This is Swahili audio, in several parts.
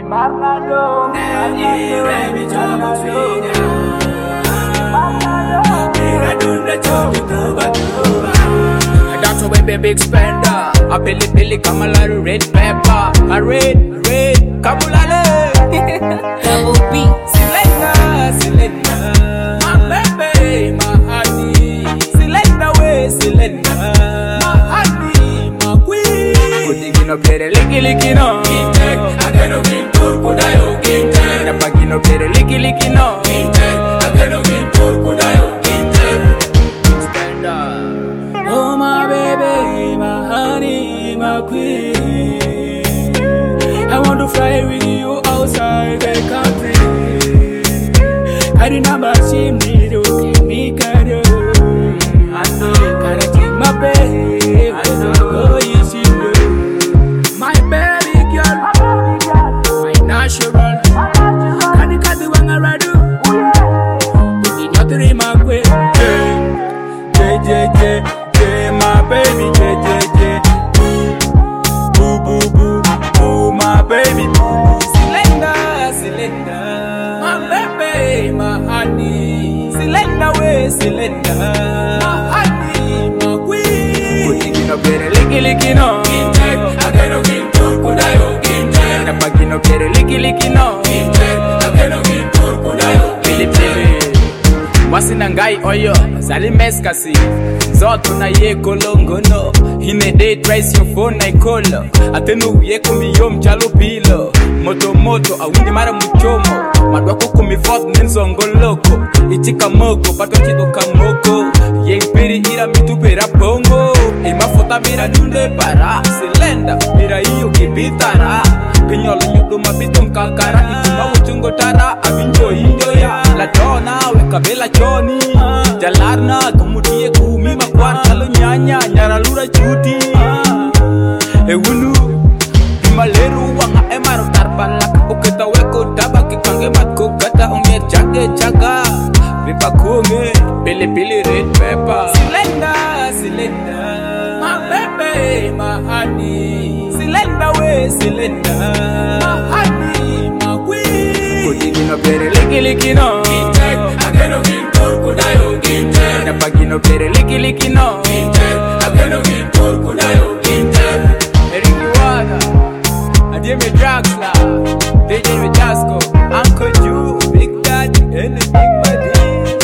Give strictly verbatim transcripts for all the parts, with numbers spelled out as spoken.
Marnado, baby, Jomo Finya. Miradunda Jomo Tuba Tuba. That's a baby big spender. A Billy Billy Kamala red pepper. A red, red Kamulale. Double B. Selena, Selena. My baby, my honey. Selena way, Selena. My honey, my queen. Kudigino pere liki liki no. Intek, agano gintur kudayo gintek. Napagino pere liki liki no. Intek, agano gintur kudayo gintek. Spender. oh my baby, my honey, my queen. I want to fly with you outside the country. I remember she made you give me cardio. I know, gotta take my baby. I know, oh yes you know. My baby girl, my natural. Can you cut the one I do? You need not to read my way. J J J J, my baby J J J. Boo boo boo boo, my baby boo boo. Selena, Selena. My baby, my honey. Selena way, Selena. My honey, my queen. Kudigino pere liki liki no. Intek, agano gintur kudayo gintek. Napagino pere liki liki no. Intek, agano gintur kudayo Pili gintek. pili. Wasina ngai oyo, zali meskasi. Zoto na ye kolongo no. Hine day trace your phone na ikolo. Atenu ye kumi yom chalo pilo. Moto moto awini mara muchomo. Madwako kumi fort nenzongo loko. Ichika moko pato chido kamoko. Ye impiri ira mitupera bongo. Ima fota mira dunde para. Selenda mira iyo kibitara. Pinyolo nyudo mabito mkakara. Ikuma uchungo tara abinjo injo ya. La dona weka bela choni. Jalarna kumudie kumi makwar kalo nyanya nyaralura chuti. Ewunu Maleru wanga emaro tarbalak. Uketa weko tabaki kange matko kata unger chage chaga. Ripa kunge pili pili red pepper. Selena, Selena. My baby, my honey. Selena way, Selena. My honey, my queen. Kudigino pere liki liki no. Intek, agano gintur kudayo gintek. Napagino pere liki liki no. Intek, agano gintur kudayo gintek. Eriki Wada, Adieme Draxla, D J Rejasco, Uncle Ju, Big Daddy, and the Big Buddy.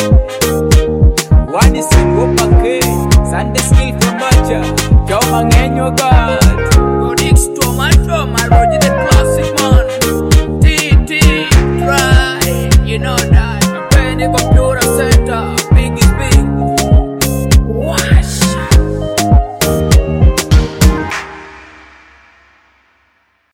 Wadi Singo Pake, Sunday Skill from Macha, Jomangenyo God. Godix to my drum, I wrote the classic man. T T, try, you know.